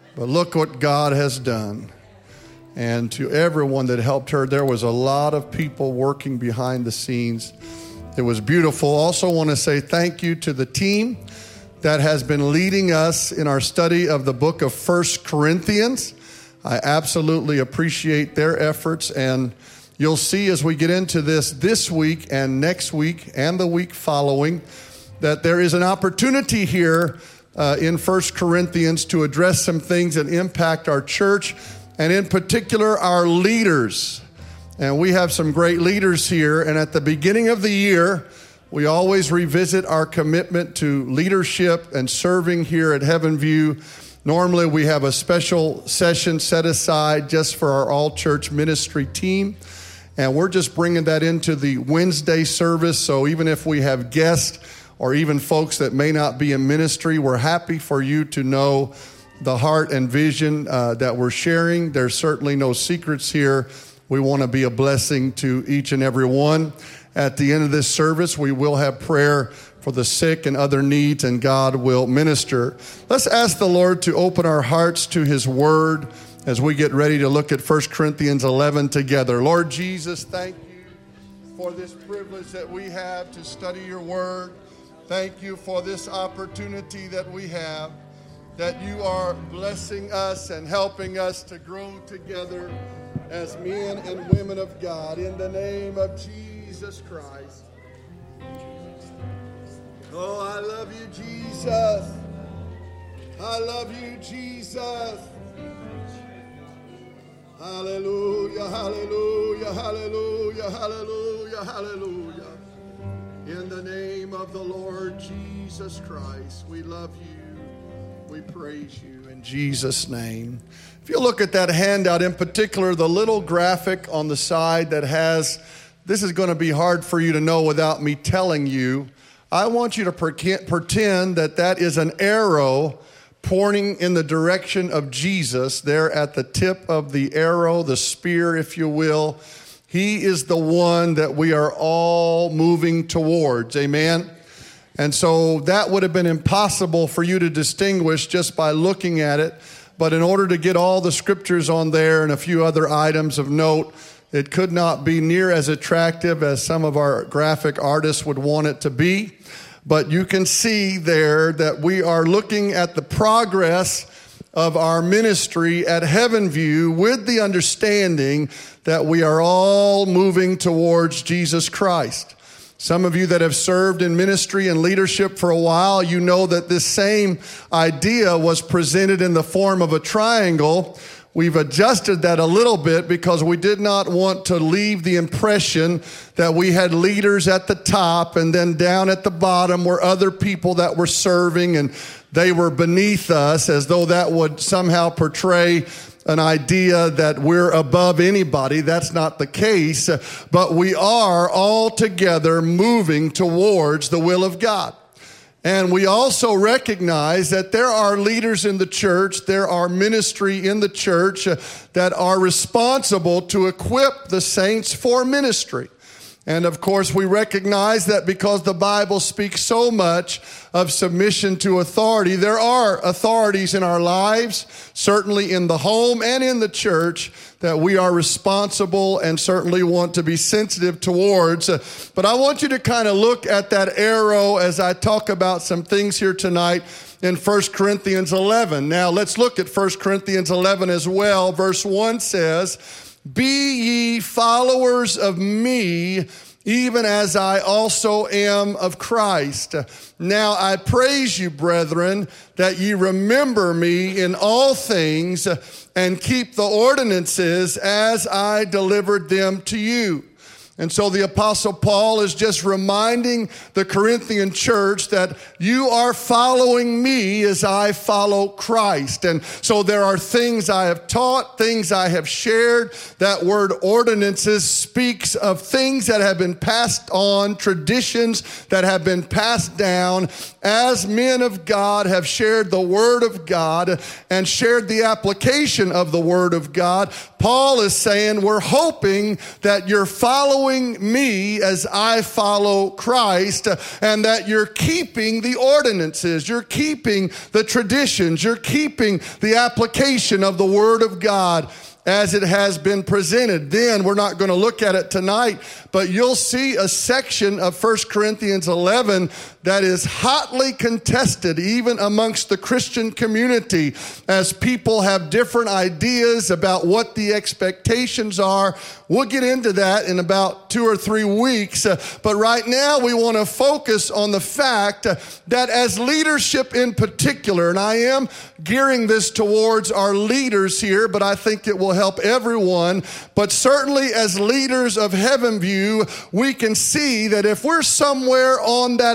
But look what God has done. And to everyone that helped her, there was a lot of people working behind the scenes. It was beautiful. Also want to say thank you to the team that has been leading us in our study of the book of 1 Corinthians. I absolutely appreciate their efforts, and you'll see as we get into this week and next week and the week following that there is an opportunity here in 1 Corinthians to address some things that impact our church, and in particular our leaders. And we have some great leaders here, and at the beginning of the year, we always revisit our commitment to leadership and serving here at Heaven View. Normally, we have a special session set aside just for our all-church ministry team, and we're just bringing that into the Wednesday service. So even if we have guests or even folks that may not be in ministry, we're happy for you to know the heart and vision that we're sharing. There's certainly no secrets here. We want to be a blessing to each and every one. At the end of this service, we will have prayer for the sick and other needs, and God will minister. Let's ask the Lord to open our hearts to His Word as we get ready to look at 1 Corinthians 11 together. Lord Jesus, thank you for this privilege that we have to study your Word. Thank you for this opportunity that we have, that you are blessing us and helping us to grow together as men and women of God. In the name of Jesus Christ. Oh, I love you, Jesus. I love you, Jesus. Hallelujah, hallelujah, hallelujah, hallelujah, hallelujah. In the name of the Lord Jesus Christ, we love you. We praise you in Jesus' name. If you look at that handout, in particular, the little graphic on the side that has, this is going to be hard for you to know without me telling you. I want you to pretend that that is an arrow pointing in the direction of Jesus there at the tip of the arrow, the spear, if you will. He is the one that we are all moving towards. Amen. And so that would have been impossible for you to distinguish just by looking at it. But in order to get all the scriptures on there and a few other items of note, it could not be near as attractive as some of our graphic artists would want it to be. But you can see there that we are looking at the progress of our ministry at Heaven View with the understanding that we are all moving towards Jesus Christ. Some of you that have served in ministry and leadership for a while, you know that this same idea was presented in the form of a triangle. We've adjusted that a little bit because we did not want to leave the impression that we had leaders at the top and then down at the bottom were other people that were serving and they were beneath us, as though that would somehow portray an idea that we're above anybody. That's not the case, but we are all together moving towards the will of God. And we also recognize that there are leaders in the church, there are ministry in the church that are responsible to equip the saints for ministry. And of course, we recognize that because the Bible speaks so much of submission to authority, there are authorities in our lives, certainly in the home and in the church, that we are responsible and certainly want to be sensitive towards. But I want you to kind of look at that arrow as I talk about some things here tonight in 1 Corinthians 11. Now, let's look at 1 Corinthians 11 as well. Verse 1 says, "Be ye followers of me, even as I also am of Christ. Now I praise you, brethren, that ye remember me in all things and keep the ordinances as I delivered them to you." And so the Apostle Paul is just reminding the Corinthian church that you are following me as I follow Christ. And so there are things I have taught, things I have shared. That word ordinances speaks of things that have been passed on, traditions that have been passed down as men of God have shared the Word of God and shared the application of the Word of God. Paul is saying we're hoping that you're following following me as I follow Christ, and that you're keeping the ordinances, you're keeping the traditions, you're keeping the application of the Word of God as it has been presented. Then, we're not going to look at it tonight, but you'll see a section of 1 Corinthians 11 that is hotly contested even amongst the Christian community, as people have different ideas about what the expectations are. We'll get into that in about 2 or 3 weeks, but right now we want to focus on the fact that as leadership in particular, and I am gearing this towards our leaders here, but I think it will help everyone, but certainly as leaders of Heaven View, we can see that if we're somewhere on that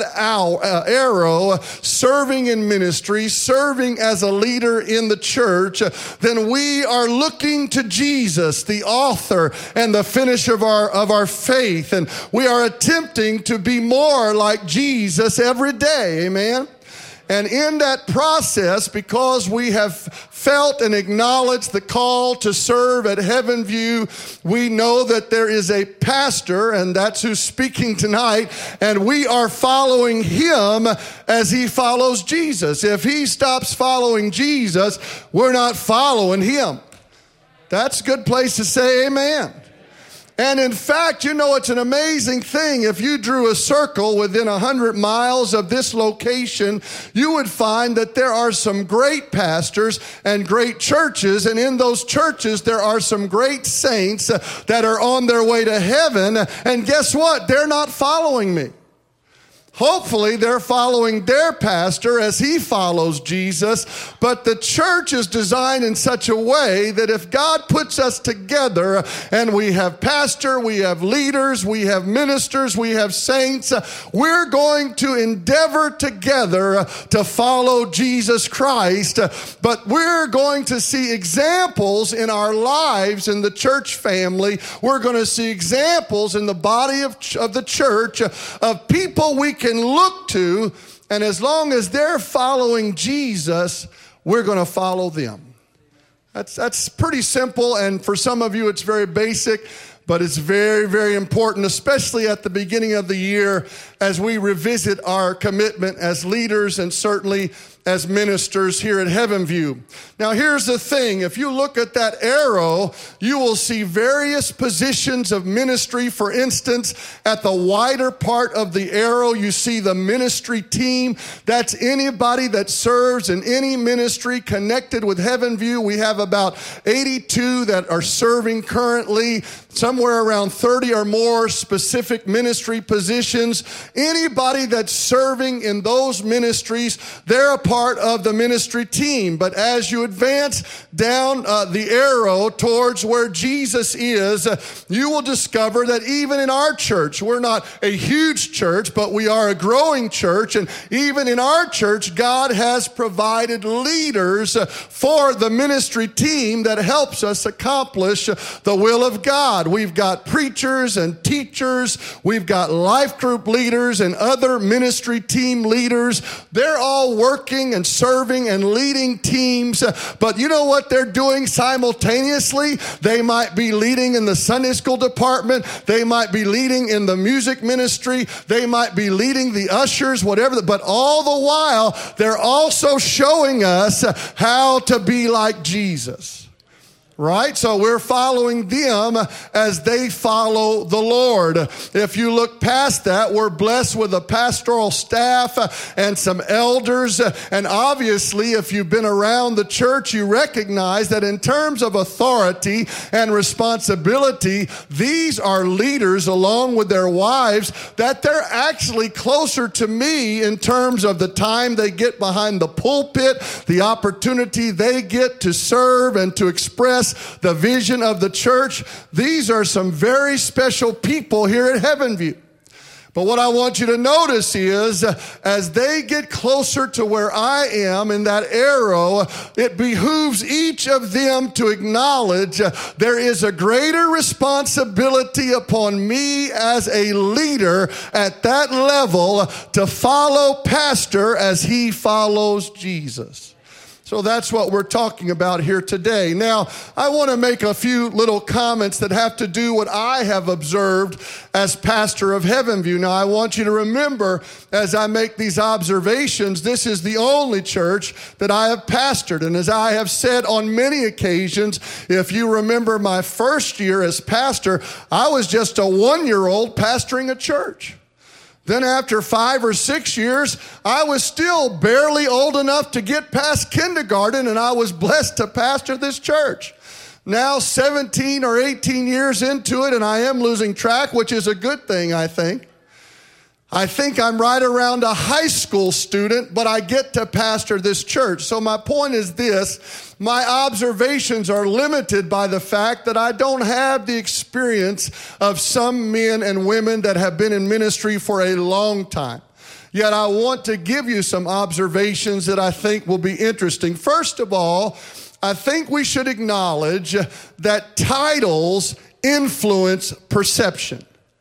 arrow, serving in ministry, serving as a leader in the church, then we are looking to Jesus, the author and the finisher of our faith, and we are attempting to be more like Jesus every day. Amen. And in that process, because we have felt and acknowledged the call to serve at Heaven View, we know that there is a pastor, and that's who's speaking tonight, and we are following him as he follows Jesus. If he stops following Jesus, we're not following him. That's a good place to say amen. And in fact, you know, it's an amazing thing. If you drew a circle within 100 miles of this location, you would find that there are some great pastors and great churches. And in those churches, there are some great saints that are on their way to heaven. And guess what? They're not following me. Hopefully, they're following their pastor as he follows Jesus. But the church is designed in such a way that if God puts us together and we have pastor, we have leaders, we have ministers, we have saints, we're going to endeavor together to follow Jesus Christ. But we're going to see examples in our lives in the church family. We're going to see examples in the body of the church of people we can look to, and as long as they're following Jesus, we're going to follow them. That's pretty simple, and for some of you it's very basic, but it's very, very important, especially at the beginning of the year as we revisit our commitment as leaders and certainly as ministers here at Heaven View. Now, here's the thing. If you look at that arrow, you will see various positions of ministry. For instance, at the wider part of the arrow, you see the ministry team. That's anybody that serves in any ministry connected with Heaven View. We have about 82 that are serving currently, somewhere around 30 or more specific ministry positions. Anybody that's serving in those ministries, they're a part of the ministry team. But as you advance down the arrow towards where Jesus is, you will discover that even in our church, we're not a huge church, but we are a growing church. And even in our church, God has provided leaders for the ministry team that helps us accomplish the will of God. We've got preachers and teachers. We've got life group leaders and other ministry team leaders. They're all working and serving and leading teams. But you know what they're doing simultaneously? They might be leading in the Sunday school department. They might be leading in the music ministry. They might be leading the ushers, whatever. But all the while, they're also showing us how to be like Jesus. Right? So we're following them as they follow the Lord. If you look past that, we're blessed with a pastoral staff and some elders. And obviously, if you've been around the church, you recognize that in terms of authority and responsibility, these are leaders along with their wives, that they're actually closer to me in terms of the time they get behind the pulpit, the opportunity they get to serve and to express the vision of the church. These are some very special people here at Heaven View. But what I want you to notice is, as they get closer to where I am in that arrow, it behooves each of them to acknowledge there is a greater responsibility upon me as a leader at that level to follow Pastor as he follows Jesus. So that's what we're talking about here today. Now, I want to make a few little comments that have to do what I have observed as pastor of Heavenview. Now, I want you to remember, as I make these observations, this is the only church that I have pastored. And as I have said on many occasions, if you remember my first year as pastor, I was just a 1-year-old pastoring a church. Then after 5 or 6 years, I was still barely old enough to get past kindergarten, and I was blessed to pastor this church. Now 17 or 18 years into it, and I am losing track, which is a good thing, I think. I think I'm right around a high school student, but I get to pastor this church. So my point is this: my observations are limited by the fact that I don't have the experience of some men and women that have been in ministry for a long time. Yet I want to give you some observations that I think will be interesting. First of all, I think we should acknowledge that titles influence perception.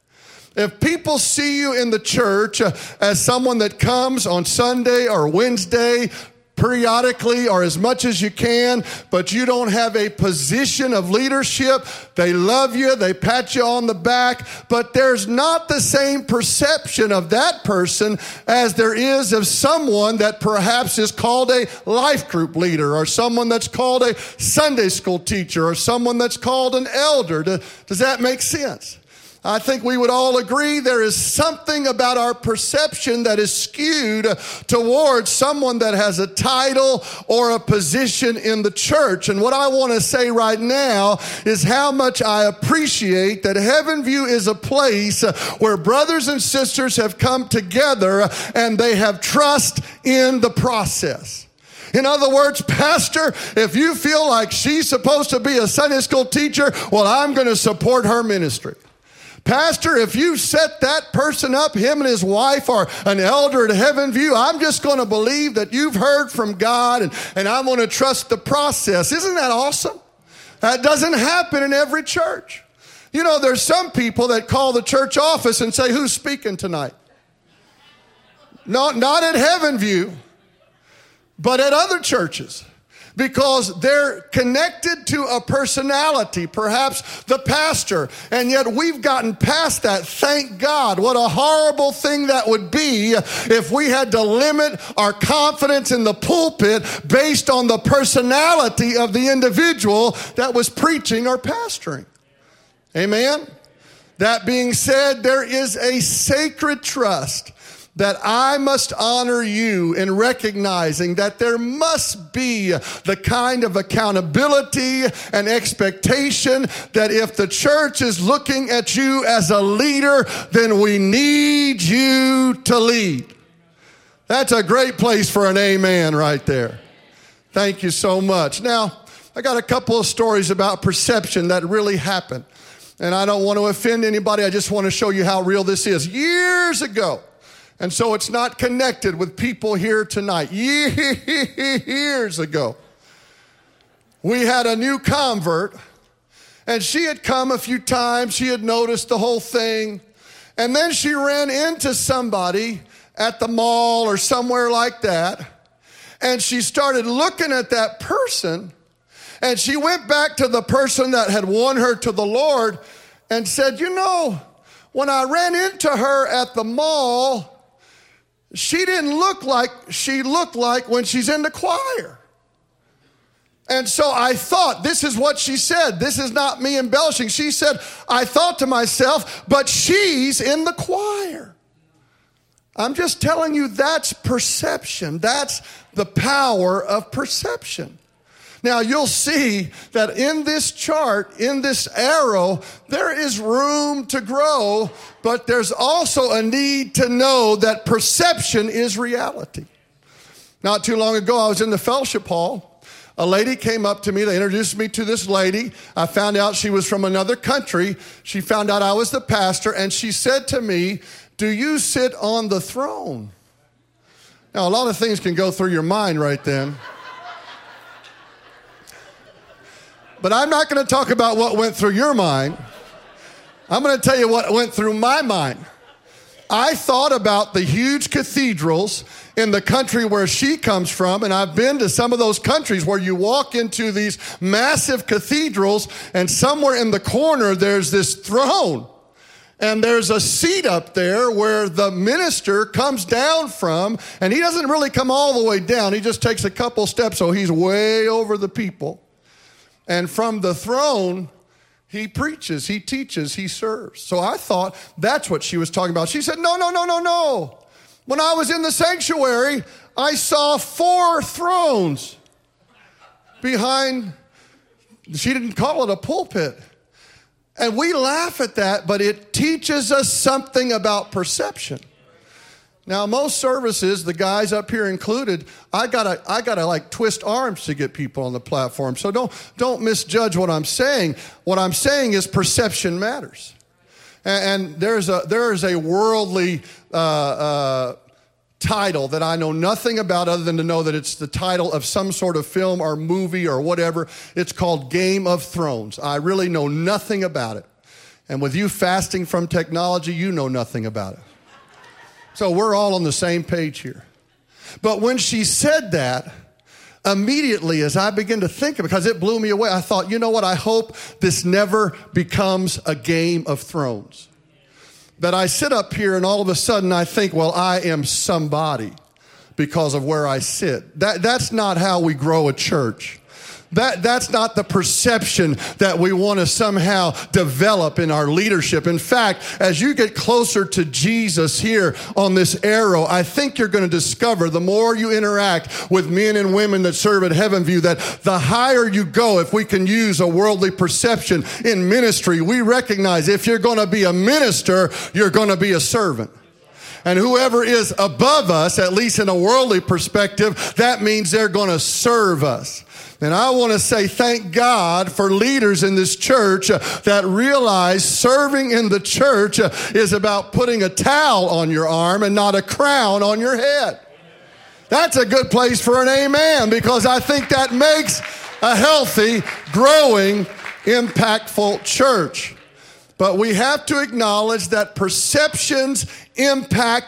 If people see you in the church as someone that comes on Sunday or Wednesday, periodically or as much as you can, but you don't have a position of leadership, they love you, they pat you on the back, but there's not the same perception of that person as there is of someone that perhaps is called a life group leader, or someone that's called a Sunday school teacher, or someone that's called an elder. Does that make sense? I think we would all agree there is something about our perception that is skewed towards someone that has a title or a position in the church. And what I want to say right now is how much I appreciate that Heavenview is a place where brothers and sisters have come together and they have trust in the process. In other words, Pastor, if you feel like she's supposed to be a Sunday school teacher, well, I'm going to support her ministry. Pastor, if you set that person up, him and his wife are an elder at Heavenview, I'm just going to believe that you've heard from God, and I'm going to trust the process. Isn't that awesome? That doesn't happen in every church. You know, there's some people that call the church office and say, who's speaking tonight? Not at Heavenview, but at other churches. Because they're connected to a personality, perhaps the pastor, and yet we've gotten past that. Thank God. What a horrible thing that would be if we had to limit our confidence in the pulpit based on the personality of the individual that was preaching or pastoring. Amen? That being said, there is a sacred trust that I must honor you in recognizing that there must be the kind of accountability and expectation that if the church is looking at you as a leader, then we need you to lead. That's a great place for an amen right there. Thank you so much. Now, I got a couple of stories about perception that really happened. And I don't want to offend anybody. I just want to show you how real this is. Years ago, and so it's not connected with people here tonight. Years ago, we had a new convert, and she had come a few times. She had noticed the whole thing. And then she ran into somebody at the mall or somewhere like that, and she started looking at that person, and she went back to the person that had won her to the Lord and said, you know, when I ran into her at the mall, she didn't look like she looked like when she's in the choir. And so I thought, this is what she said. This is not me embellishing. She said, I thought to myself, but she's in the choir. I'm just telling you, that's perception. That's the power of perception. Now, you'll see that in this chart, in this arrow, there is room to grow, but there's also a need to know that perception is reality. Not too long ago, I was in the fellowship hall. A lady came up to me. They introduced me to this lady. I found out she was from another country. She found out I was the pastor, and she said to me, do you sit on the throne? Now, a lot of things can go through your mind right then. But I'm not going to talk about what went through your mind. I'm going to tell you what went through my mind. I thought about the huge cathedrals in the country where she comes from, and I've been to some of those countries where you walk into these massive cathedrals, and somewhere in the corner there's this throne. And there's a seat up there where the minister comes down from, and he doesn't really come all the way down. He just takes a couple steps, so he's way over the people. And from the throne, he preaches, he teaches, he serves. So I thought that's what she was talking about. She said, no. When I was in the sanctuary, I saw 4 thrones behind, she didn't call it a pulpit. And we laugh at that, but it teaches us something about perception. Now, most services, the guys up here included, I gotta like twist arms to get people on the platform. So don't misjudge what I'm saying. What I'm saying is perception matters. And there is a worldly title that I know nothing about other than to know that it's the title of some sort of film or movie or whatever. It's called Game of Thrones. I really know nothing about it. And with you fasting from technology, you know nothing about it. So we're all on the same page here. But when she said that, immediately as I began to think of it, because it blew me away, I thought, you know what? I hope this never becomes a Game of Thrones. That I sit up here and all of a sudden I think, well, I am somebody because of where I sit. That's not how we grow a church. That's not the perception that we want to somehow develop in our leadership. In fact, as you get closer to Jesus here on this arrow, I think you're going to discover the more you interact with men and women that serve at Heaven View, that the higher you go, if we can use a worldly perception in ministry, we recognize if you're going to be a minister, you're going to be a servant. And whoever is above us, at least in a worldly perspective, that means they're going to serve us. And I want to say thank God for leaders in this church that realize serving in the church is about putting a towel on your arm and not a crown on your head. That's a good place for an amen, because I think that makes a healthy, growing, impactful church. But we have to acknowledge that perceptions impact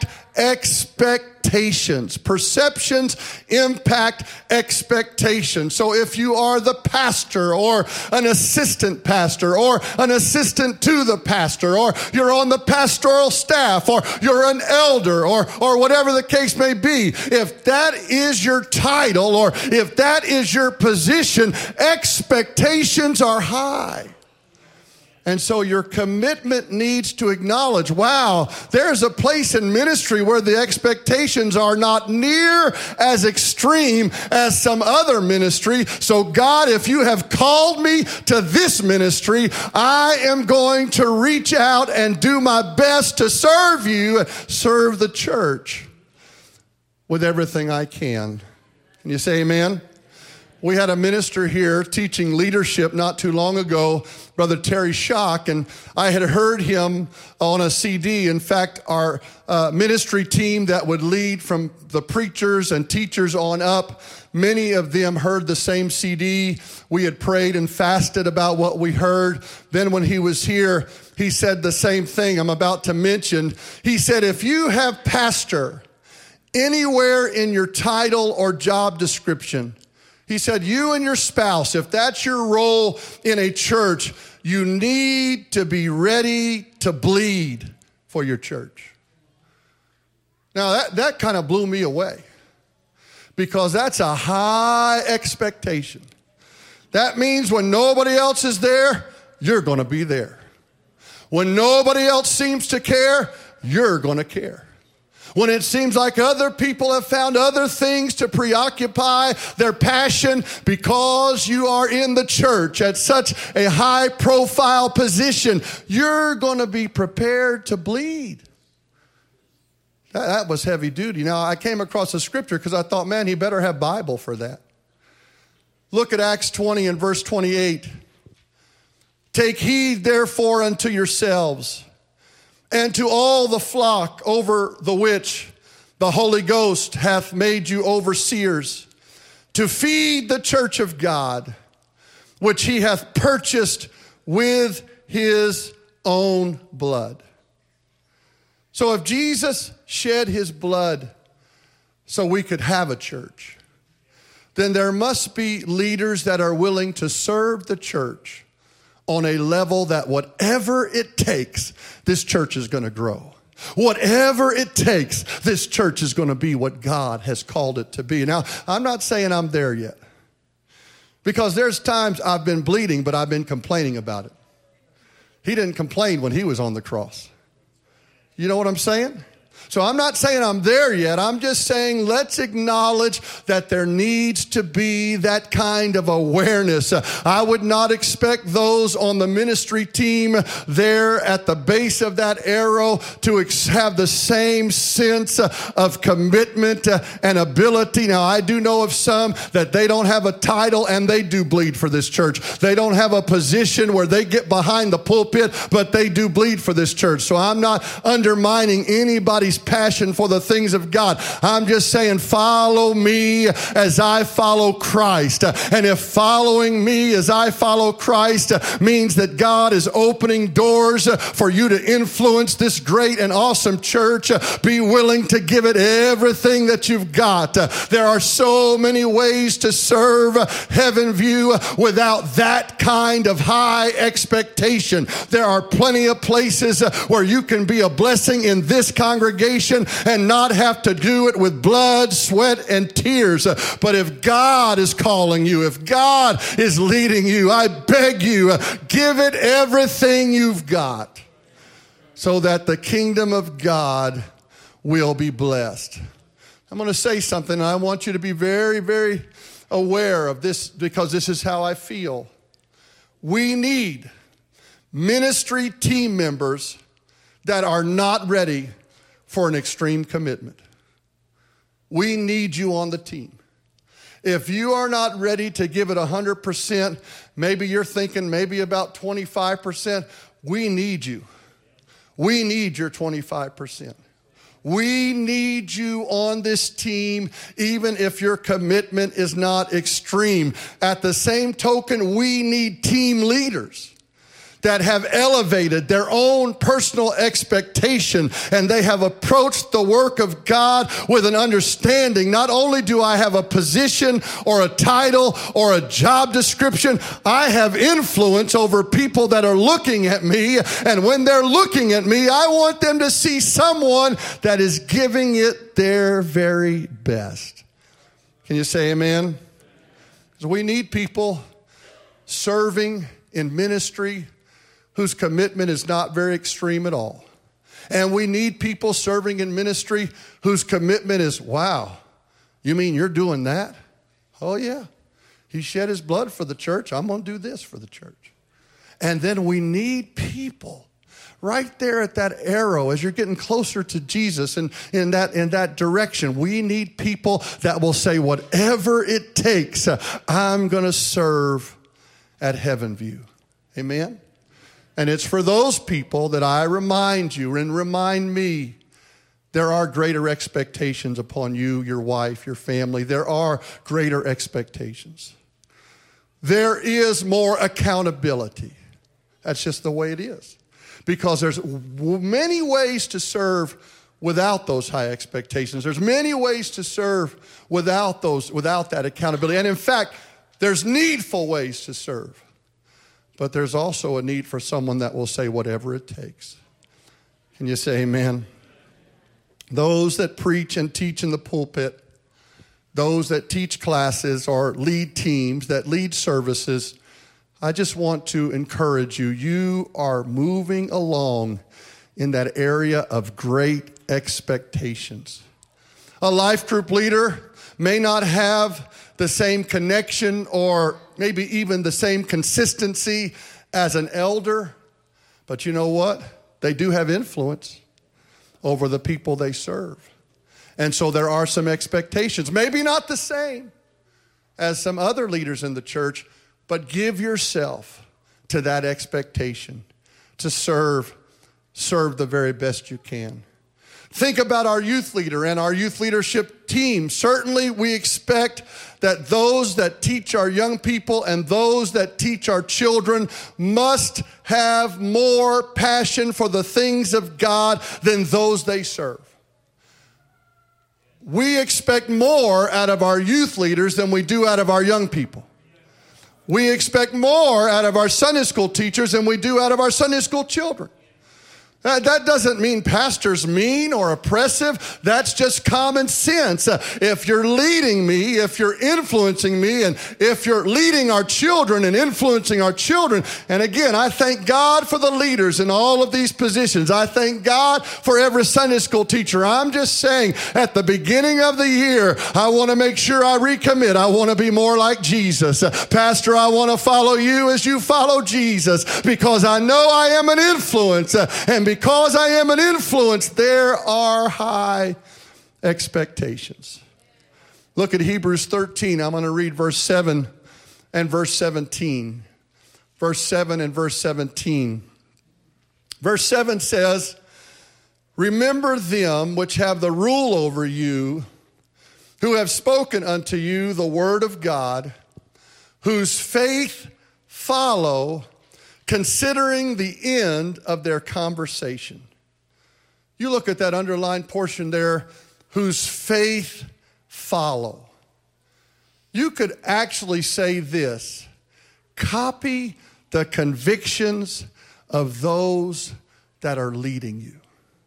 expectations. Perceptions impact expectations. So if you are the pastor or an assistant pastor or an assistant to the pastor, or you're on the pastoral staff, or you're an elder, or whatever the case may be, if that is your title or if that is your position, expectations are high. And so your commitment needs to acknowledge, wow, there's a place in ministry where the expectations are not near as extreme as some other ministry. So God, if you have called me to this ministry, I am going to reach out and do my best to serve you, serve the church with everything I can. Can you say amen? We had a minister here teaching leadership not too long ago, Brother Terry Schock, and I had heard him on a CD. In fact, our ministry team that would lead from the preachers and teachers on up, many of them heard the same CD. We had prayed and fasted about what we heard. Then when he was here, he said the same thing I'm about to mention. He said, if you have pastor anywhere in your title or job description, he said, you and your spouse, if that's your role in a church, you need to be ready to bleed for your church. Now, that kind of blew me away, because that's a high expectation. That means when nobody else is there, you're going to be there. When nobody else seems to care, you're going to care. When it seems like other people have found other things to preoccupy their passion, because you are in the church at such a high profile position, you're going to be prepared to bleed. That was heavy duty. Now, I came across a scripture because I thought, man, he better have Bible for that. Look at Acts 20 and verse 28. Take heed, therefore, unto yourselves and to all the flock over the which the Holy Ghost hath made you overseers, to feed the church of God, which he hath purchased with his own blood. So if Jesus shed his blood so we could have a church, then there must be leaders that are willing to serve the church on a level that whatever it takes, this church is going to grow. Whatever it takes, this church is going to be what God has called it to be. Now, I'm not saying I'm there yet, because there's times I've been bleeding, but I've been complaining about it. He didn't complain when he was on the cross. You know what I'm saying? So I'm not saying I'm there yet. I'm just saying let's acknowledge that there needs to be that kind of awareness. I would not expect those on the ministry team there at the base of that arrow to have the same sense of commitment and ability. Now, I do know of some that they don't have a title and they do bleed for this church. They don't have a position where they get behind the pulpit, but they do bleed for this church. So I'm not undermining anybody's passion for the things of God. I'm just saying, follow me as I follow Christ. And if following me as I follow Christ means that God is opening doors for you to influence this great and awesome church, be willing to give it everything that you've got. There are so many ways to serve Heaven View without that kind of high expectation. There are plenty of places where you can be a blessing in this congregation and not have to do it with blood, sweat, and tears. But if God is calling you, if God is leading you, I beg you, give it everything you've got so that the kingdom of God will be blessed. I'm going to say something, and I want you to be very, very aware of this, because this is how I feel. We need ministry team members that are not ready for an extreme commitment. We need you on the team. If you are not ready to give it 100%, maybe you're thinking maybe about 25%, we need you. We need your 25%. We need you on this team, even if your commitment is not extreme. At the same token, we need team leaders that have elevated their own personal expectation, and they have approached the work of God with an understanding. Not only do I have a position or a title or a job description, I have influence over people that are looking at me, and when they're looking at me, I want them to see someone that is giving it their very best. Can you say amen? Because we need people serving in ministry whose commitment is not very extreme at all. And we need people serving in ministry whose commitment is, wow, you mean you're doing that? Oh, yeah. He shed his blood for the church. I'm going to do this for the church. And then we need people right there at that arrow as you're getting closer to Jesus and in that direction. We need people that will say, whatever it takes, I'm going to serve at Heaven View. Amen? And it's for those people that I remind you and remind me, there are greater expectations upon you, your wife, your family. There are greater expectations. There is more accountability. That's just the way it is. Because there's many ways to serve without those high expectations. There's many ways to serve without that accountability. And in fact, there's needful ways to serve. But there's also a need for someone that will say whatever it takes. Can you say amen? Those that preach and teach in the pulpit, those that teach classes or lead teams, that lead services, I just want to encourage you. You are moving along in that area of great expectations. A life group leader may not have the same connection or maybe even the same consistency as an elder, but you know what? They do have influence over the people they serve. And so there are some expectations, maybe not the same as some other leaders in the church, but give yourself to that expectation to serve the very best you can. Think about our youth leader and our youth leadership team. Certainly we expect that those that teach our young people and those that teach our children must have more passion for the things of God than those they serve. We expect more out of our youth leaders than we do out of our young people. We expect more out of our Sunday school teachers than we do out of our Sunday school children. That doesn't mean pastor's mean or oppressive. That's just common sense. If you're leading me, if you're influencing me, and if you're leading our children and influencing our children, and again, I thank God for the leaders in all of these positions. I thank God for every Sunday school teacher. I'm just saying, at the beginning of the year, I want to make sure I recommit. I want to be more like Jesus. Pastor, I want to follow you as you follow Jesus, because I know I am an influence, and because I am an influence, there are high expectations. Look at Hebrews 13. I'm going to read verse 7 and verse 17. Verse 7 and verse 17. Verse 7 says, "Remember them which have the rule over you, who have spoken unto you the word of God, whose faith follow, considering the end of their conversation." You look at that underlined portion there, whose faith follow. You could actually say this: copy the convictions of those that are leading you.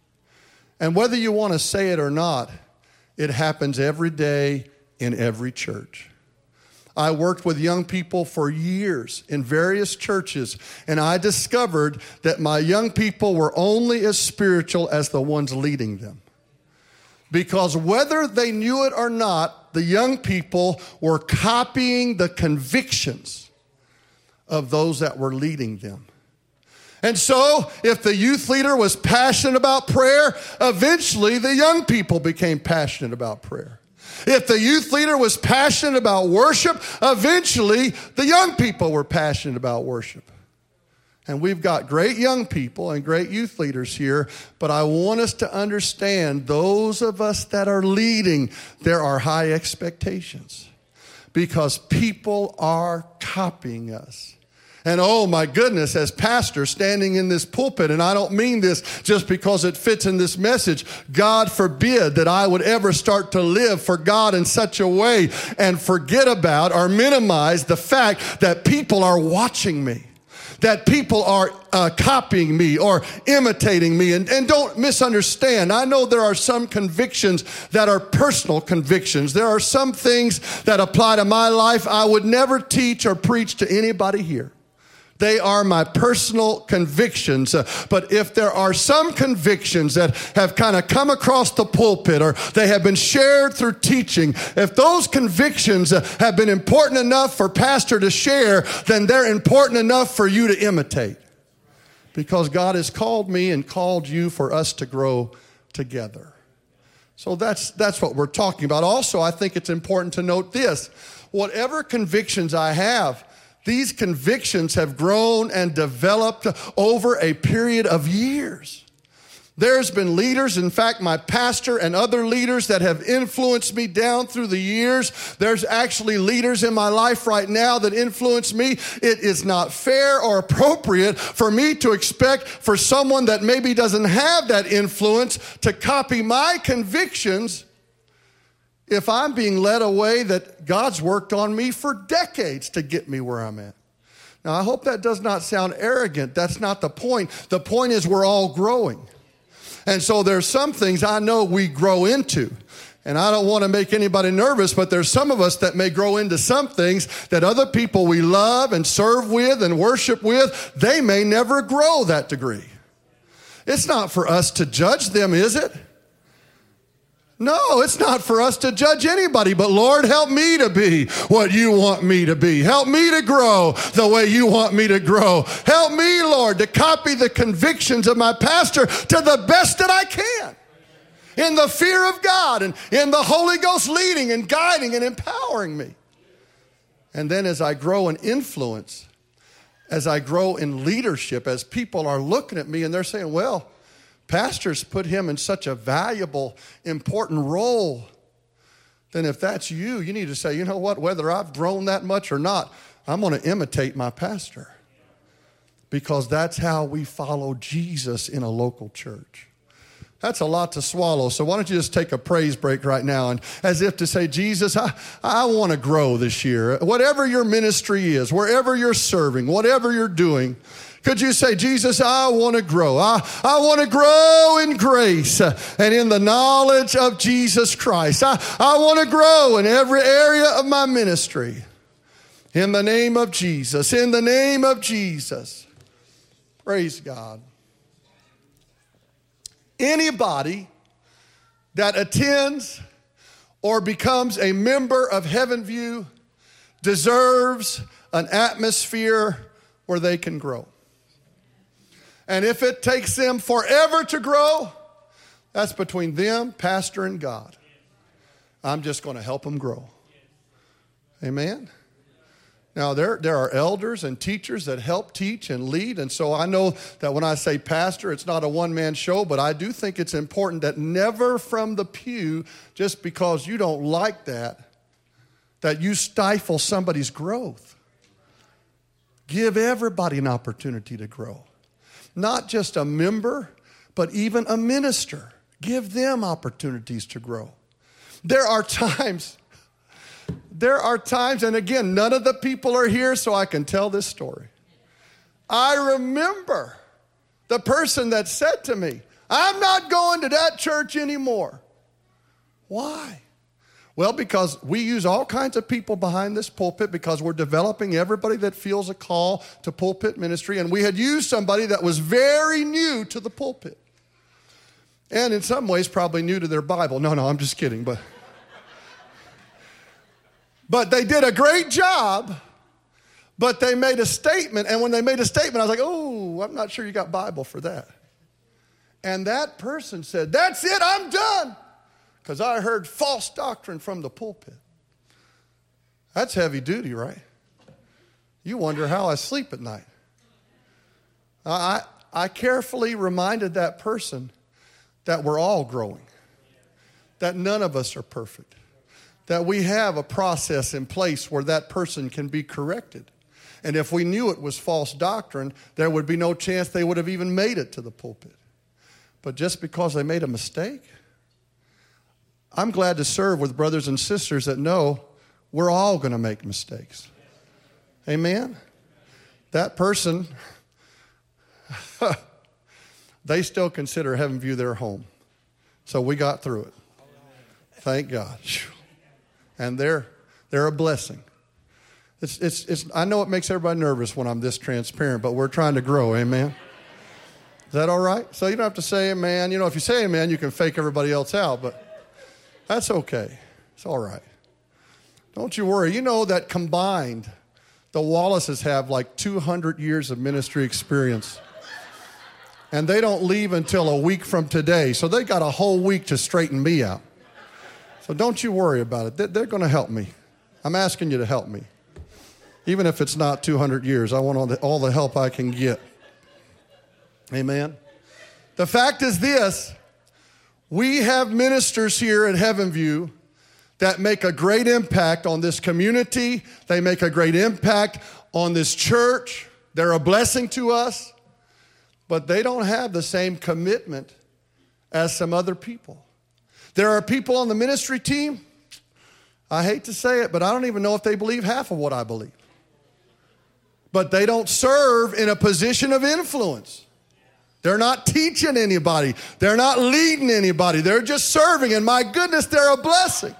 And whether you want to say it or not, it happens every day in every church. I worked with young people for years in various churches, and I discovered that my young people were only as spiritual as the ones leading them. Because whether they knew it or not, the young people were copying the convictions of those that were leading them. And so, if the youth leader was passionate about prayer, eventually the young people became passionate about prayer. If the youth leader was passionate about worship, eventually the young people were passionate about worship. And we've got great young people and great youth leaders here, but I want us to understand, those of us that are leading, there are high expectations because people are copying us. And oh my goodness, as pastor standing in this pulpit, and I don't mean this just because it fits in this message, God forbid that I would ever start to live for God in such a way and forget about or minimize the fact that people are watching me, that people are copying me or imitating me. And don't misunderstand. I know there are some convictions that are personal convictions. There are some things that apply to my life I would never teach or preach to anybody here. They are my personal convictions. But if there are some convictions that have kind of come across the pulpit or they have been shared through teaching, if those convictions have been important enough for pastor to share, then they're important enough for you to imitate. Because God has called me and called you for us to grow together. So that's what we're talking about. Also, I think it's important to note this. Whatever convictions I have, these convictions have grown and developed over a period of years. There's been leaders, in fact, my pastor and other leaders that have influenced me down through the years. There's actually leaders in my life right now that influence me. It is not fair or appropriate for me to expect for someone that maybe doesn't have that influence to copy my convictions if I'm being led away that God's worked on me for decades to get me where I'm at. Now, I hope that does not sound arrogant. That's not the point. The point is we're all growing. And so there's some things I know we grow into. And I don't want to make anybody nervous, but there's some of us that may grow into some things that other people we love and serve with and worship with, they may never grow that degree. It's not for us to judge them, is it? No, it's not for us to judge anybody, but Lord, help me to be what you want me to be. Help me to grow the way you want me to grow. Help me, Lord, to copy the convictions of my pastor to the best that I can. In the fear of God and in the Holy Ghost leading and guiding and empowering me. And then as I grow in influence, as I grow in leadership, as people are looking at me and they're saying, well, pastors put him in such a valuable, important role. then if that's you, you need to say, you know what, whether I've grown that much or not, I'm going to imitate my pastor. Because that's how we follow Jesus in a local church. That's a lot to swallow. So why don't you just take a praise break right now, and as if to say, Jesus, I want to grow this year. Whatever your ministry is, wherever you're serving, whatever you're doing, could you say, Jesus, I want to grow. I want to grow in grace and in the knowledge of Jesus Christ. I want to grow in every area of my ministry. In the name of Jesus. In the name of Jesus. Praise God. Anybody that attends or becomes a member of Heaven View deserves an atmosphere where they can grow. And if it takes them forever to grow, that's between them, pastor, and God. I'm just going to help them grow. Amen. Now, there are elders and teachers that help teach and lead, and so I know that when I say pastor, it's not a one-man show, but I do think it's important that never from the pew, just because you don't like that you stifle somebody's growth. Give everybody an opportunity to grow. Not just a member, but even a minister. Give them opportunities to grow. There are times, and again, none of the people are here, so I can tell this story. I remember the person that said to me, I'm not going to that church anymore. Why? Well, because we use all kinds of people behind this pulpit because we're developing everybody that feels a call to pulpit ministry, and we had used somebody that was very new to the pulpit. And in some ways, probably new to their Bible. No, I'm just kidding, But they did a great job, but they made a statement. And when they made a statement, I was like, oh, I'm not sure you got Bible for that. And that person said, that's it, I'm done. Because I heard false doctrine from the pulpit. That's heavy duty, right? You wonder how I sleep at night. I carefully reminded that person that we're all growing, that none of us are perfect. That we have a process in place where that person can be corrected. And if we knew it was false doctrine, there would be no chance they would have even made it to the pulpit. But just because they made a mistake, I'm glad to serve with brothers and sisters that know we're all going to make mistakes. Amen? That person, they still consider Heaven View their home. So we got through it. Thank God. And they're a blessing. I know it makes everybody nervous when I'm this transparent, but we're trying to grow, amen? Is that all right? So you don't have to say amen. You know, if you say amen, you can fake everybody else out, but that's okay. It's all right. Don't you worry. You know that combined, the Wallaces have like 200 years of ministry experience. And they don't leave until a week from today, so they got a whole week to straighten me out. So don't you worry about it. They're going to help me. I'm asking you to help me. Even if it's not 200 years, I want all the help I can get. Amen. The fact is this. We have ministers here at Heaven View that make a great impact on this community. They make a great impact on this church. They're a blessing to us. But they don't have the same commitment as some other people. There are people on the ministry team, I hate to say it, but I don't even know if they believe half of what I believe. But they don't serve in a position of influence. They're not teaching anybody. They're not leading anybody. They're just serving, and my goodness, they're a blessing.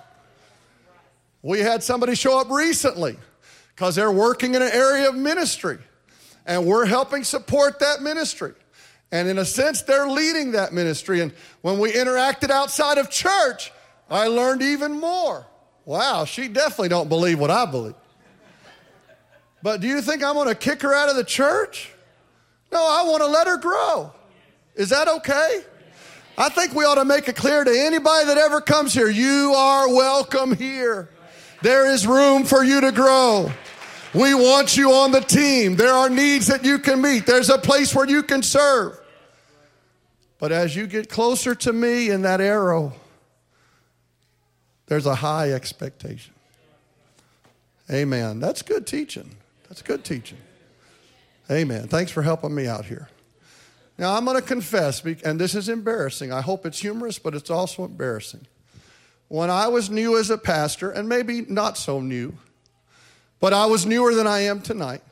We had somebody show up recently because they're working in an area of ministry, and we're helping support that ministry. And in a sense, they're leading that ministry. And when we interacted outside of church, I learned even more. Wow, she definitely don't believe what I believe. But do you think I'm going to kick her out of the church? No, I want to let her grow. Is that okay? I think we ought to make it clear to anybody that ever comes here, you are welcome here. There is room for you to grow. We want you on the team. There are needs that you can meet. There's a place where you can serve. But as you get closer to me in that arrow, there's a high expectation. Amen. That's good teaching. That's good teaching. Amen. Thanks for helping me out here. Now, I'm going to confess, and this is embarrassing. I hope it's humorous, but it's also embarrassing. When I was new as a pastor, and maybe not so new, but I was newer than I am tonight,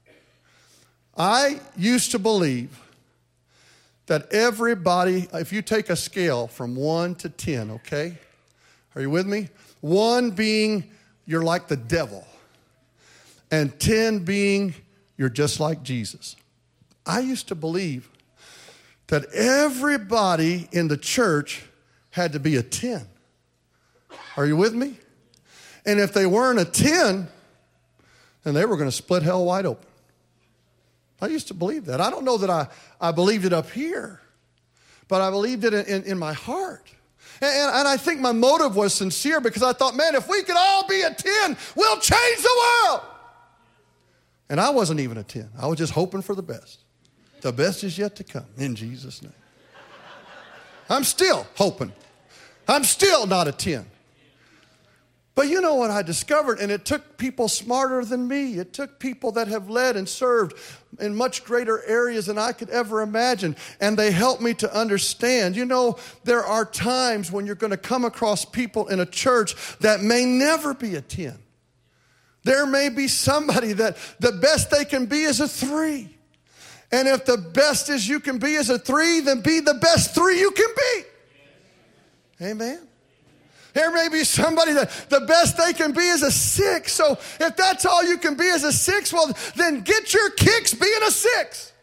I used to believe that everybody, if you take a scale from 1 to 10, okay? Are you with me? 1 being you're like the devil, and 10 being you're just like Jesus. I used to believe that everybody in the church had to be a 10. Are you with me? And if they weren't a 10, then they were going to split hell wide open. I used to believe that. I don't know that I believed it up here, but I believed it in my heart. And I think my motive was sincere because I thought, man, if we could all be a 10, we'll change the world. And I wasn't even a 10. I was just hoping for the best. The best is yet to come in Jesus' name. I'm still hoping. I'm still not a 10. But you know what I discovered? And it took people smarter than me. It took people that have led and served in much greater areas than I could ever imagine. And they helped me to understand. You know, there are times when you're going to come across people in a church that may never be a 10. There may be somebody that the best they can be is a 3. And if the best is you can be is a 3, then be the best 3 you can be. Amen. There may be somebody that the best they can be is a 6. So if that's all you can be is a 6, well, then get your kicks being a 6.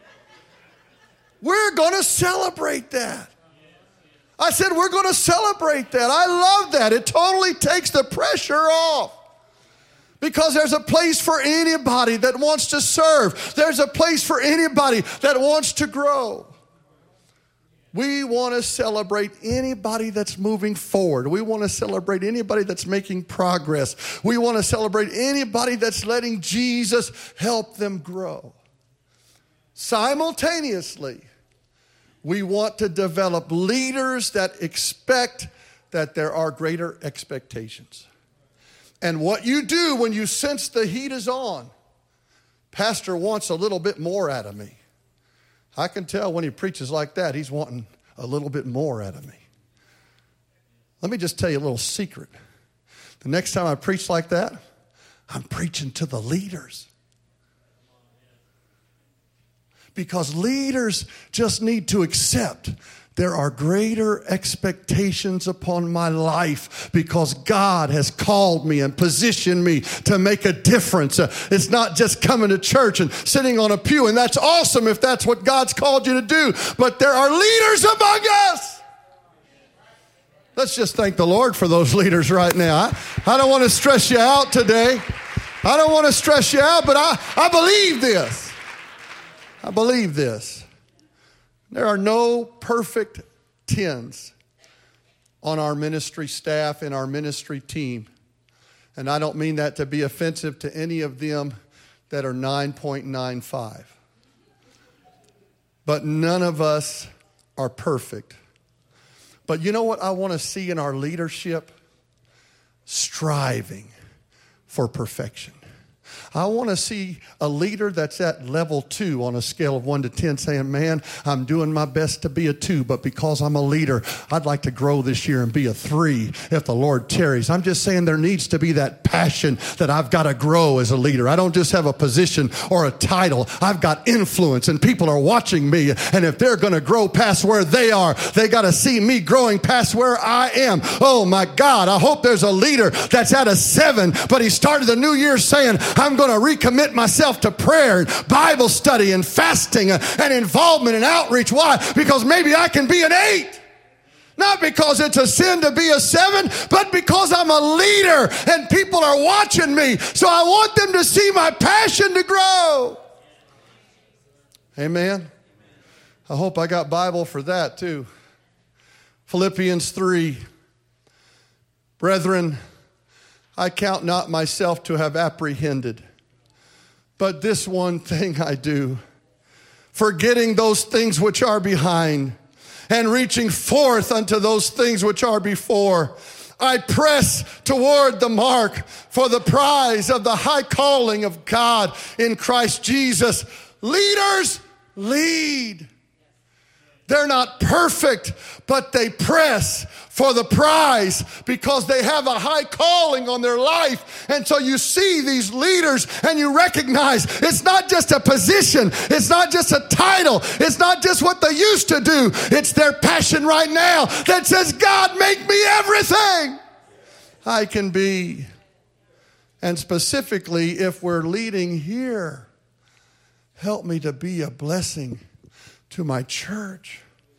We're going to celebrate that. I said we're going to celebrate that. I love that. It totally takes the pressure off. Because there's a place for anybody that wants to serve. There's a place for anybody that wants to grow. We want to celebrate anybody that's moving forward. We want to celebrate anybody that's making progress. We want to celebrate anybody that's letting Jesus help them grow. Simultaneously, we want to develop leaders that expect that there are greater expectations. And what you do when you sense the heat is on, Pastor wants a little bit more out of me. I can tell when he preaches like that, he's wanting a little bit more out of me. Let me just tell you a little secret. The next time I preach like that, I'm preaching to the leaders. Because leaders just need to accept there are greater expectations upon my life because God has called me and positioned me to make a difference. It's not just coming to church and sitting on a pew, and that's awesome if that's what God's called you to do, but there are leaders among us. Let's just thank the Lord for those leaders right now. I don't want to stress you out today. I don't want to stress you out, but I believe this. I believe this. There are no perfect 10s on our ministry staff and our ministry team. And I don't mean that to be offensive to any of them that are 9.95. But none of us are perfect. But you know what I want to see in our leadership? Striving for perfection. I want to see a leader that's at level 2 on a scale of 1 to 10 saying, man, I'm doing my best to be a 2, but because I'm a leader, I'd like to grow this year and be a 3 if the Lord tarries. I'm just saying there needs to be that passion that I've got to grow as a leader. I don't just have a position or a title. I've got influence and people are watching me. And if they're going to grow past where they are, they got to see me growing past where I am. Oh my God, I hope there's a leader that's at a 7, but he started the new year saying, I'm going to recommit myself to prayer and Bible study and fasting and involvement and outreach. Why? Because maybe I can be an 8. Not because it's a sin to be a 7, but because I'm a leader and people are watching me. So I want them to see my passion to grow. Amen. I hope I got Bible for that too. Philippians 3. Brethren, I count not myself to have apprehended, but this one thing I do, forgetting those things which are behind and reaching forth unto those things which are before. I press toward the mark for the prize of the high calling of God in Christ Jesus. Leaders lead. They're not perfect, but they press for the prize because they have a high calling on their life. And so you see these leaders and you recognize it's not just a position. It's not just a title. It's not just what they used to do. It's their passion right now that says, God, make me everything I can be. And specifically, if we're leading here, help me to be a blessing to my church.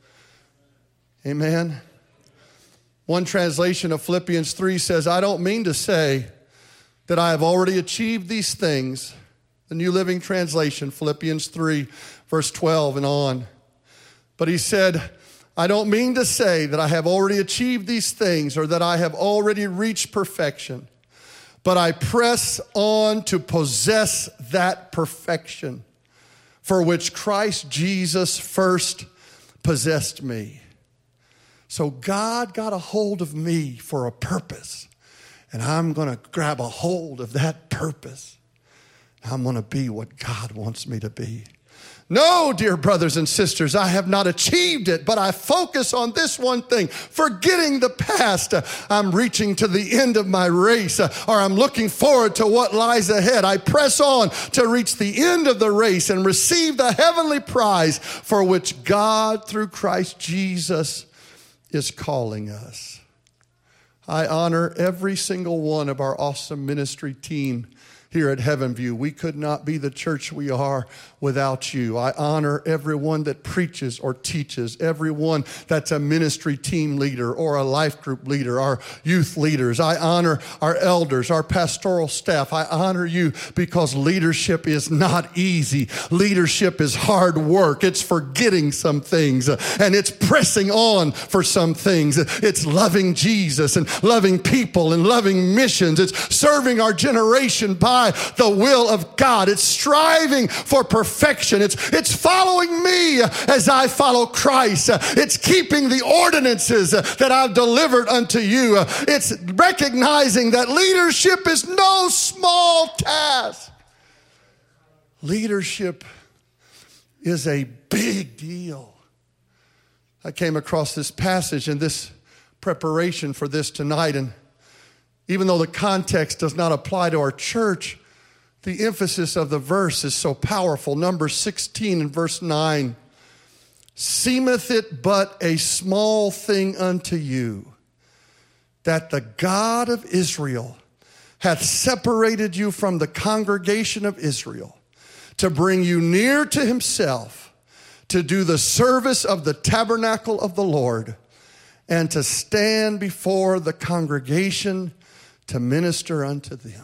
Amen. One translation of Philippians 3 says, I don't mean to say that I have already achieved these things. The New Living Translation, Philippians 3, verse 12 and on. But he said, I don't mean to say that I have already achieved these things or that I have already reached perfection, but I press on to possess that perfection for which Christ Jesus first possessed me. So God got a hold of me for a purpose, and I'm going to grab a hold of that purpose. I'm going to be what God wants me to be. No, dear brothers and sisters, I have not achieved it, but I focus on this one thing, forgetting the past. I'm reaching to the end of my race, or I'm looking forward to what lies ahead. I press on to reach the end of the race and receive the heavenly prize for which God, through Christ Jesus, is calling us. I honor every single one of our awesome ministry team here at Heaven View. We could not be the church we are without you. I honor everyone that preaches or teaches, everyone that's a ministry team leader or a life group leader, our youth leaders. I honor our elders, our pastoral staff. I honor you because leadership is not easy. Leadership is hard work. It's forgetting some things and it's pressing on for some things. It's loving Jesus and loving people and loving missions. It's serving our generation by the will of God. It's striving for perfection. It's following me as I follow Christ. It's keeping the ordinances that I've delivered unto you. It's recognizing that leadership is no small task. Leadership is a big deal. I came across this passage in this preparation for this tonight, and even though the context does not apply to our church, the emphasis of the verse is so powerful. Numbers 16 and verse 9. Seemeth it but a small thing unto you that the God of Israel hath separated you from the congregation of Israel to bring you near to himself, to do the service of the tabernacle of the Lord, and to stand before the congregation to minister unto them.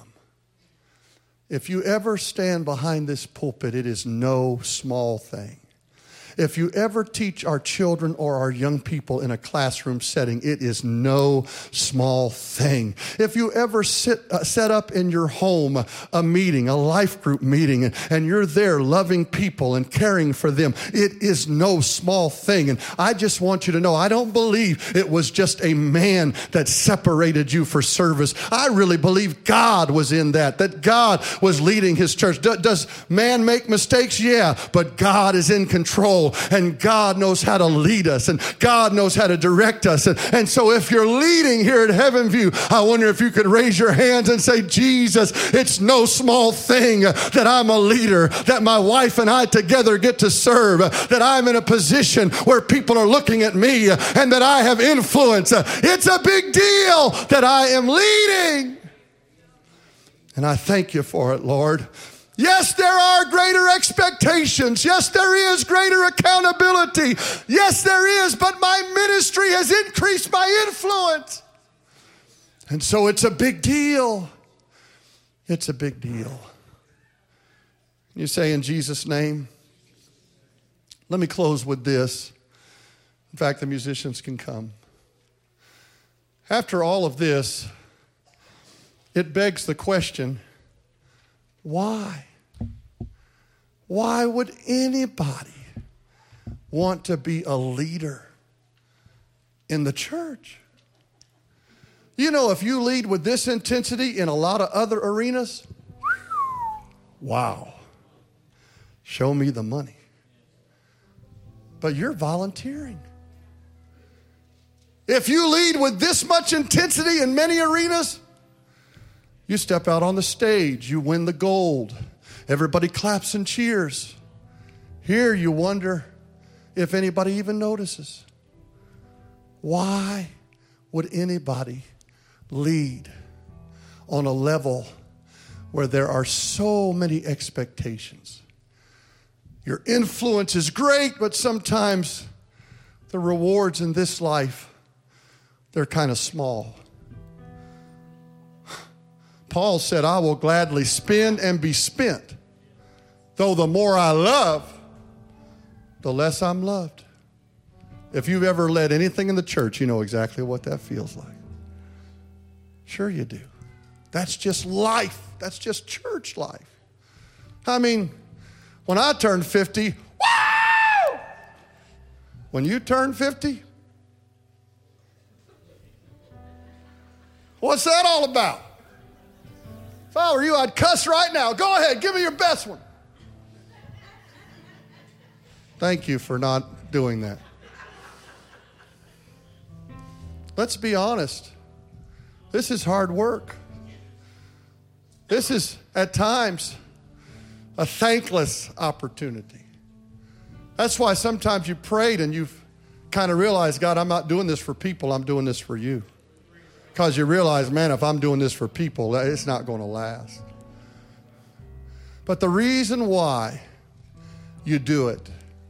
If you ever stand behind this pulpit, it is no small thing. If you ever teach our children or our young people in a classroom setting, it is no small thing. If you ever set up in your home a meeting, a life group meeting, and you're there loving people and caring for them, it is no small thing. And I just want you to know, I don't believe it was just a man that separated you for service. I really believe God was in that God was leading his church. Does man make mistakes? Yeah, but God is in control. And God knows how to lead us, and God knows how to direct us. And so if you're leading here at Heaven View, I wonder if you could raise your hands and say, Jesus, it's no small thing that I'm a leader, that my wife and I together get to serve, that I'm in a position where people are looking at me and that I have influence. It's a big deal that I am leading. And I thank you for it, Lord. Yes, there are greater expectations. Yes, there is greater accountability. Yes, there is, but my ministry has increased my influence. And so it's a big deal. It's a big deal. You say, in Jesus' name? Let me close with this. In fact, the musicians can come. After all of this, it begs the question, why? Why would anybody want to be a leader in the church? You know, if you lead with this intensity in a lot of other arenas, wow, show me the money. But you're volunteering. If you lead with this much intensity in many arenas, you step out on the stage, you win the gold. Everybody claps and cheers. Here you wonder if anybody even notices. Why would anybody lead on a level where there are so many expectations? Your influence is great, but sometimes the rewards in this life, they're kind of small. Paul said, I will gladly spend and be spent, though the more I love, the less I'm loved. If you've ever led anything in the church, you know exactly what that feels like. Sure you do. That's just life. That's just church life. I mean, when I turned 50, woo! When you turn 50, what's that all about? If I were you, I'd cuss right now. Go ahead, give me your best one. Thank you for not doing that. Let's be honest. This is hard work. This is, at times, a thankless opportunity. That's why sometimes you prayed and you've kind of realized, God, I'm not doing this for people, I'm doing this for you. Because you realize, man, if I'm doing this for people, it's not going to last. But the reason why you do it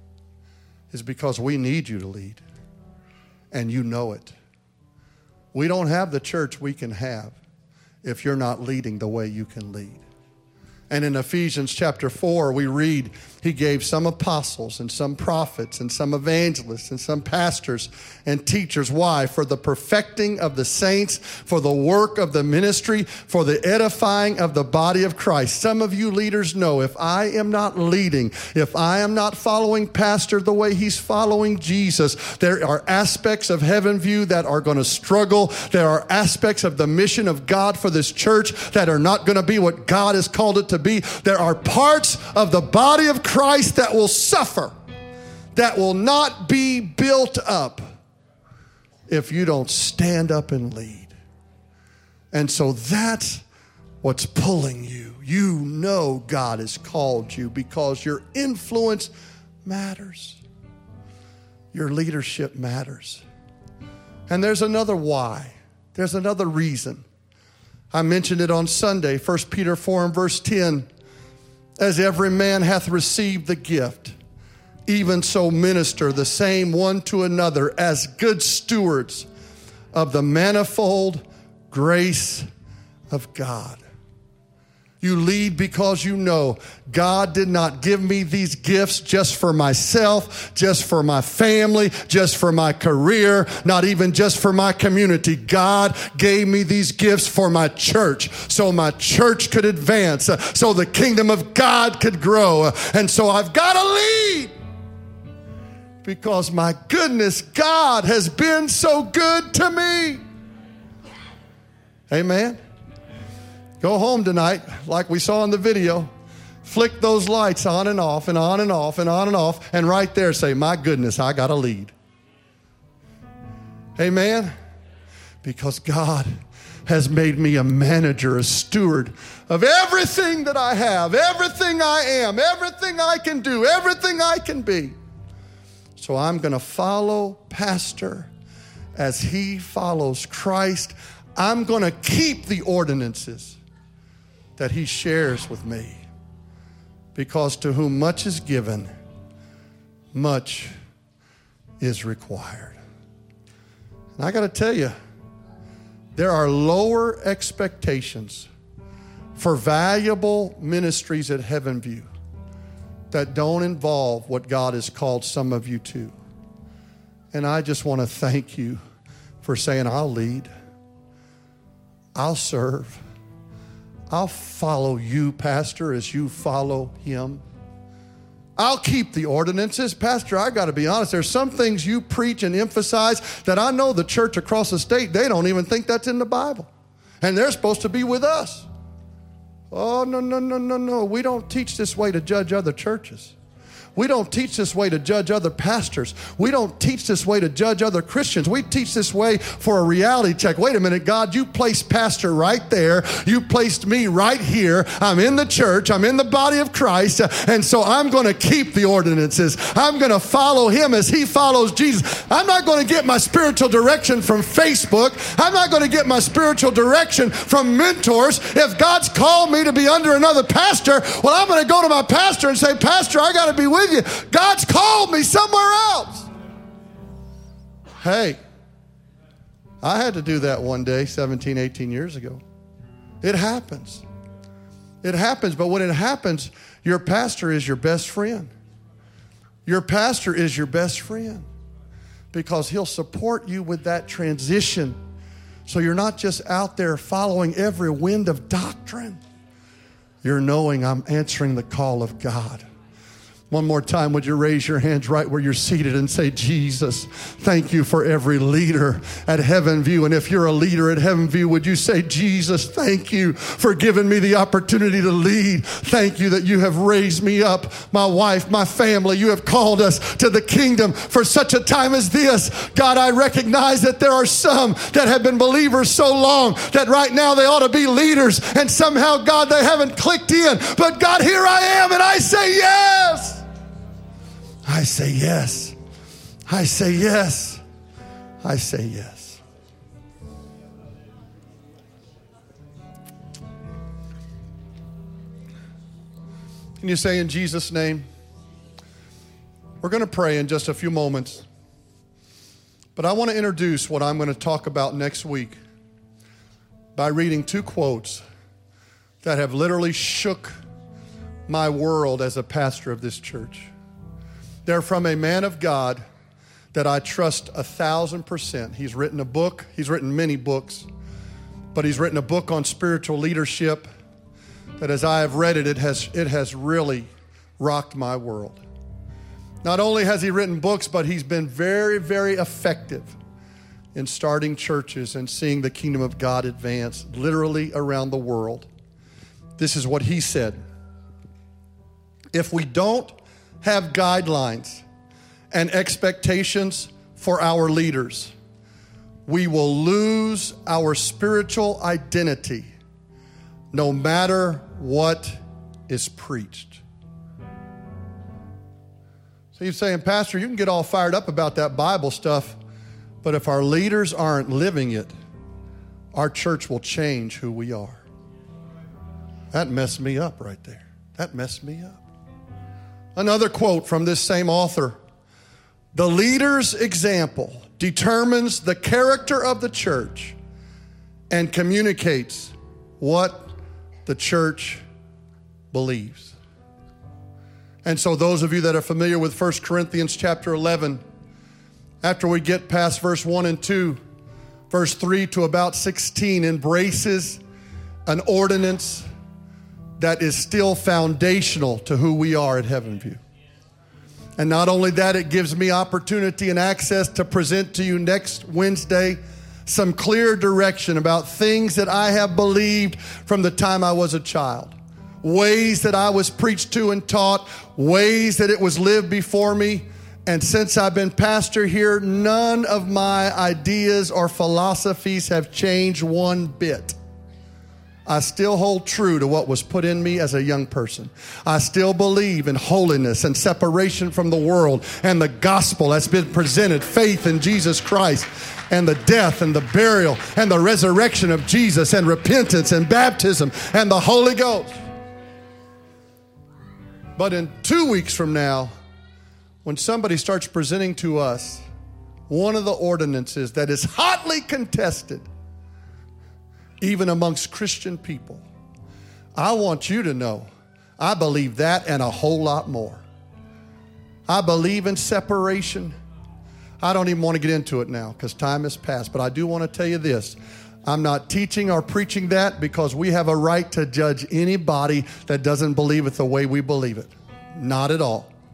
is because we need you to lead. And you know it. We don't have the church we can have if you're not leading the way you can lead. And in Ephesians chapter 4, we read, he gave some apostles and some prophets and some evangelists and some pastors and teachers. Why? For the perfecting of the saints, for the work of the ministry, for the edifying of the body of Christ. Some of you leaders know if I am not leading, if I am not following Pastor the way he's following Jesus, there are aspects of Heaven View that are going to struggle. There are aspects of the mission of God for this church that are not going to be what God has called it to be. There are parts of the body of Christ that will suffer, that will not be built up if you don't stand up and lead. And so that's what's pulling you. You know God has called you because your influence matters. Your leadership matters. And there's another why. There's another reason. I mentioned it on Sunday, 1 Peter 4 and verse 10. As every man hath received the gift, even so minister the same one to another as good stewards of the manifold grace of God. You lead because you know God did not give me these gifts just for myself, just for my family, just for my career, not even just for my community. God gave me these gifts for my church, so my church could advance, so the kingdom of God could grow. And so I've got to lead because my goodness, God has been so good to me. Amen. Go home tonight, like we saw in the video. Flick those lights on and off and on and off and on and off. And right there say, my goodness, I got to lead. Amen? Because God has made me a manager, a steward of everything that I have, everything I am, everything I can do, everything I can be. So I'm going to follow Pastor as he follows Christ. I'm going to keep the ordinances that he shares with me, because to whom much is given, much is required. And I got to tell you, there are lower expectations for valuable ministries at Heaven View that don't involve what God has called some of you to. And I just want to thank you for saying, I'll lead, I'll serve, I'll follow you, Pastor, as you follow him. I'll keep the ordinances. Pastor, I got to be honest. There's some things you preach and emphasize that I know the church across the state, they don't even think that's in the Bible. And they're supposed to be with us. Oh, no. We don't teach this way to judge other churches. We don't teach this way to judge other pastors. We don't teach this way to judge other Christians. We teach this way for a reality check. Wait a minute, God, you placed pastor right there. You placed me right here. I'm in the church. I'm in the body of Christ. And so I'm going to keep the ordinances. I'm going to follow him as he follows Jesus. I'm not going to get my spiritual direction from Facebook. I'm not going to get my spiritual direction from mentors. If God's called me to be under another pastor, well, I'm going to go to my pastor and say, Pastor, I got to be with you. God's called me somewhere else. Hey, I had to do that one day 17, 18 years ago. It happens. It happens, but when it happens, your pastor is your best friend. Your pastor is your best friend because he'll support you with that transition. So you're not just out there following every wind of doctrine. You're knowing I'm answering the call of God. One more time, would you raise your hands right where you're seated and say, Jesus, thank you for every leader at Heaven View. And if you're a leader at Heaven View, would you say, Jesus, thank you for giving me the opportunity to lead. Thank you that you have raised me up, my wife, my family. You have called us to the kingdom for such a time as this. God, I recognize that there are some that have been believers so long that right now they ought to be leaders. And somehow, God, they haven't clicked in. But God, here I am, and I say yes. I say yes. I say yes. I say yes. Can you say in Jesus' name? We're going to pray in just a few moments. But I want to introduce what I'm going to talk about next week by reading two quotes that have literally shook my world as a pastor of this church. They're from a man of God that I trust 1,000%. He's written a book. He's written many books. But he's written a book on spiritual leadership that as I have read it, it has really rocked my world. Not only has he written books, but he's been very, very effective in starting churches and seeing the kingdom of God advance literally around the world. This is what he said. If we don't have guidelines and expectations for our leaders, we will lose our spiritual identity no matter what is preached. So you're saying, Pastor, you can get all fired up about that Bible stuff, but if our leaders aren't living it, our church will change who we are. That messed me up right there. That messed me up. Another quote from this same author. The leader's example determines the character of the church and communicates what the church believes. And so those of you that are familiar with 1 Corinthians chapter 11, after we get past verse 1 and 2, verse 3 to about 16 embraces an ordinance that is still foundational to who we are at Heaven View. And not only that, it gives me opportunity and access to present to you next Wednesday some clear direction about things that I have believed from the time I was a child. Ways that I was preached to and taught, ways that it was lived before me. And since I've been pastor here, none of my ideas or philosophies have changed one bit. I still hold true to what was put in me as a young person. I still believe in holiness and separation from the world and the gospel that's been presented, faith in Jesus Christ and the death and the burial and the resurrection of Jesus and repentance and baptism and the Holy Ghost. But in 2 weeks from now, when somebody starts presenting to us one of the ordinances that is hotly contested, even amongst Christian people, I want you to know I believe that and a whole lot more. I believe in separation. I don't even want to get into it now because time has passed, but I do want to tell you this. I'm not teaching or preaching that because we have a right to judge anybody that doesn't believe it the way we believe it. Not at all.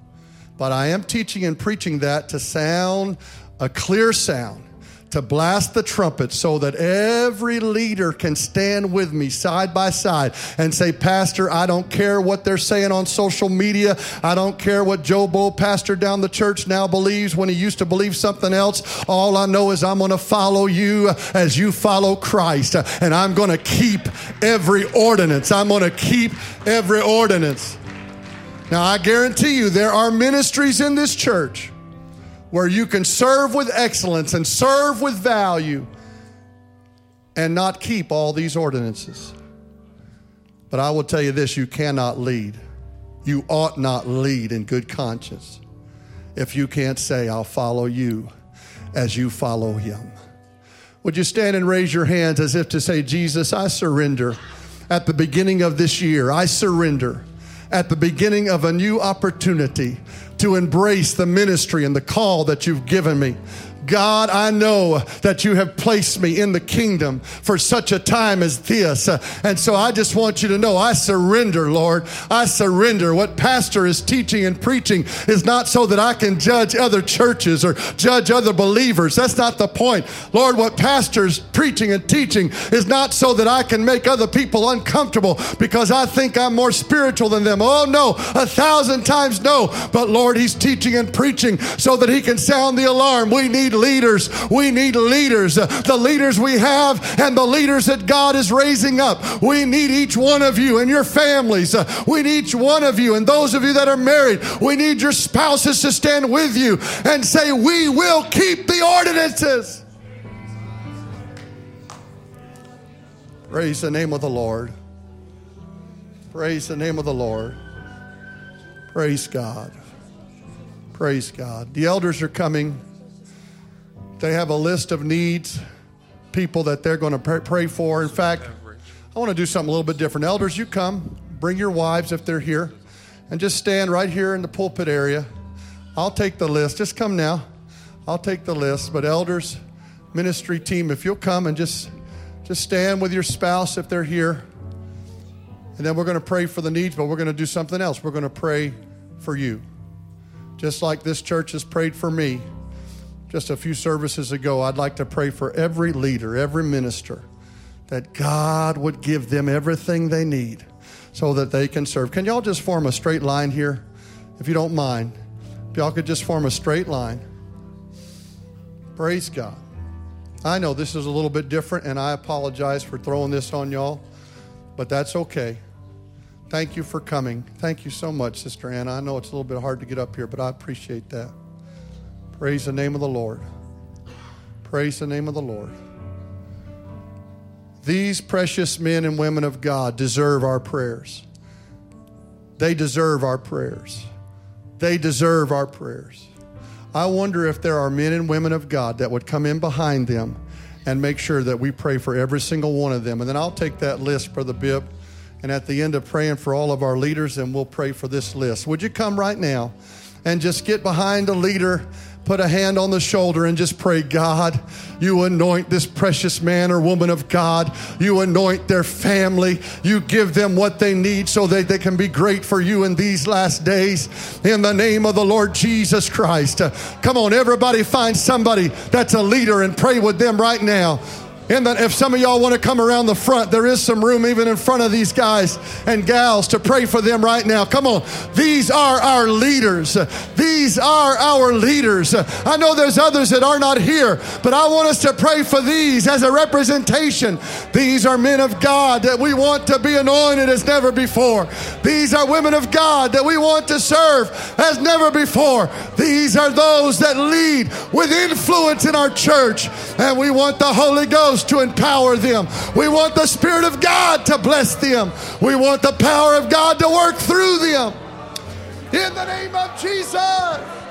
But I am teaching and preaching that to sound a clear sound, to blast the trumpet so that every leader can stand with me side by side and say, Pastor, I don't care what they're saying on social media. I don't care what Joe Bo, pastor down the church, now believes when he used to believe something else. All I know is I'm going to follow you as you follow Christ. And I'm going to keep every ordinance. I'm going to keep every ordinance. Now, I guarantee you there are ministries in this church where you can serve with excellence and serve with value and not keep all these ordinances. But I will tell you this, you cannot lead. You ought not lead in good conscience if you can't say, I'll follow you as you follow him. Would you stand and raise your hands as if to say, Jesus, I surrender at the beginning of this year. I surrender at the beginning of a new opportunity to embrace the ministry and the call that you've given me. God, I know that you have placed me in the kingdom for such a time as this. And so I just want you to know, I surrender, Lord. I surrender. What pastor is teaching and preaching is not so that I can judge other churches or judge other believers. That's not the point. Lord, what pastor's preaching and teaching is not so that I can make other people uncomfortable because I think I'm more spiritual than them. Oh, no, 1,000 times no. But Lord, he's teaching and preaching so that he can sound the alarm. We need leaders. We need leaders. The leaders we have and the leaders that God is raising up. We need each one of you and your families. We need each one of you and those of you that are married. We need your spouses to stand with you and say, we will keep the ordinances. Praise the name of the Lord. Praise the name of the Lord. Praise God. Praise God. The elders are coming. They have a list of needs, people that they're going to pray for. In fact, I want to do something a little bit different. Elders, you come, bring your wives if they're here, and just stand right here in the pulpit area. I'll take the list. Just come now. I'll take the list. But elders, ministry team, if you'll come and just stand with your spouse if they're here. And then we're going to pray for the needs, but we're going to do something else. We're going to pray for you. Just like this church has prayed for me. Just a few services ago, I'd like to pray for every leader, every minister, that God would give them everything they need so that they can serve. Can y'all just form a straight line here, if you don't mind? If y'all could just form a straight line. Praise God. I know this is a little bit different, and I apologize for throwing this on y'all, but that's okay. Thank you for coming. Thank you so much, Sister Anna. I know it's a little bit hard to get up here, but I appreciate that. Praise the name of the Lord. Praise the name of the Lord. These precious men and women of God deserve our prayers. They deserve our prayers. They deserve our prayers. I wonder if there are men and women of God that would come in behind them and make sure that we pray for every single one of them. And then I'll take that list, Brother Bibb, and at the end of praying for all of our leaders, and we'll pray for this list. Would you come right now and just get behind a leader, put a hand on the shoulder and just pray, God, you anoint this precious man or woman of God. You anoint their family. You give them what they need so that they can be great for you in these last days. In the name of the Lord Jesus Christ. Come on, everybody find somebody that's a leader and pray with them right now. And then if some of y'all want to come around the front, there is some room even in front of these guys and gals to pray for them right now. Come on. These are our leaders. These are our leaders. I know there's others that are not here, but I want us to pray for these as a representation. These are men of God that we want to be anointed as never before. These are women of God that we want to serve as never before. These are those that lead with influence in our church, and we want the Holy Ghost to empower them. We want the Spirit of God to bless them. We want the power of God to work through them. In the name of Jesus.